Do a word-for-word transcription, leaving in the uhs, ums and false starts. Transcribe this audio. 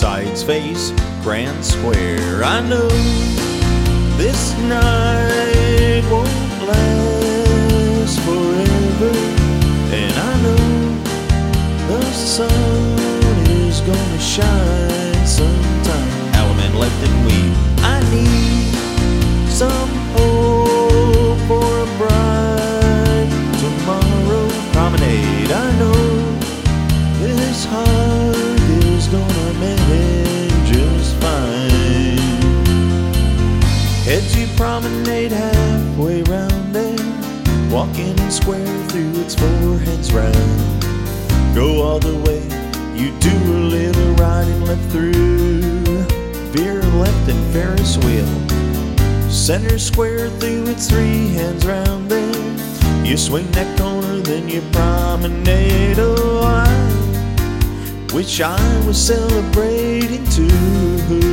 sides face Grand Square. I know this night won't last forever, and I know the sun is gonna shine sometime. Element left and we, I need some hope for a bright tomorrow. Promenade, I know this heart is gonna mend just fine. Heads you promenade halfway round there, walking in square through its four heads round. Go all the way, you do a little right and left through, veer left and Ferris wheel. Center square through its three heads round there, you swing that corner, then you promenade. Oh, I wish I was celebrating too.